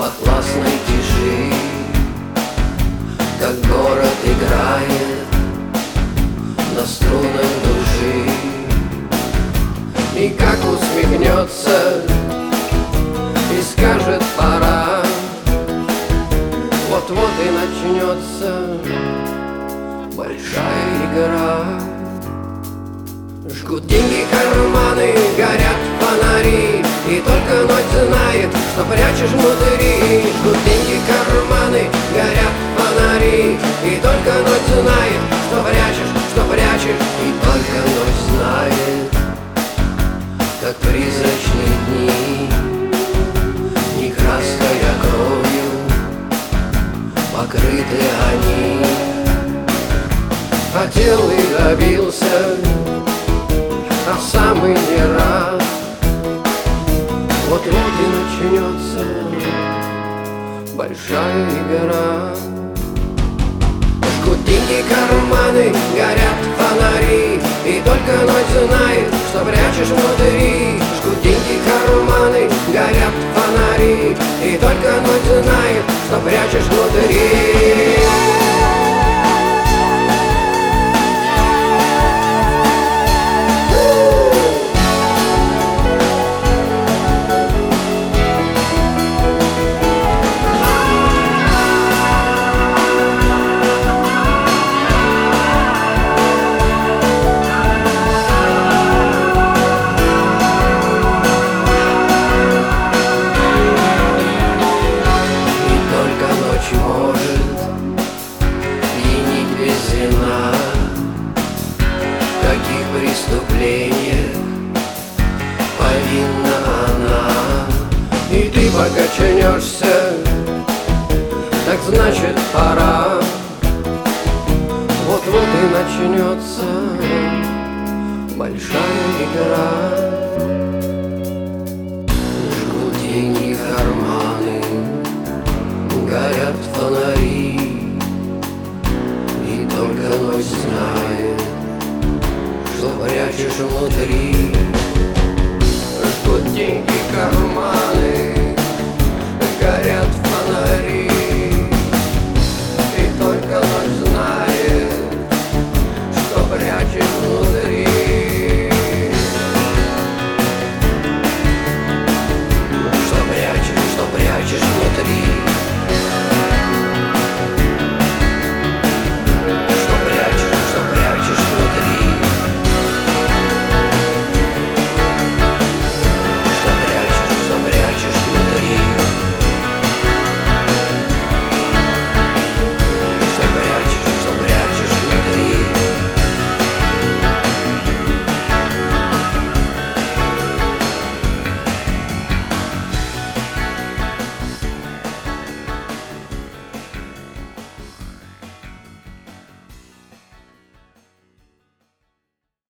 атласной тиши, как город играет на струнах души. И как усмехнется и скажет пора, вот-вот и начнется большая игра. Жгут деньги карманы, горят фонари, и только ночь знает, что прячешь внутри. Жгут деньги карманы, горят фонари, и только ночь знает, что прячешь, и только ночь знает, как призрачные дни, не краской, а кровью покрыты они. Хотел и добился, а сам и не рад. Вот-вот и начнется большая игра. Жгут деньги карманы, горят фонари, и только ночь знает, что прячешь внутри. Жгут деньги карманы, горят фонари, и только ночь знает, что прячешь внутри. В каких преступлениях повинна она? И ты покачнешься, так значит пора. Вот-вот и начнется большая игра.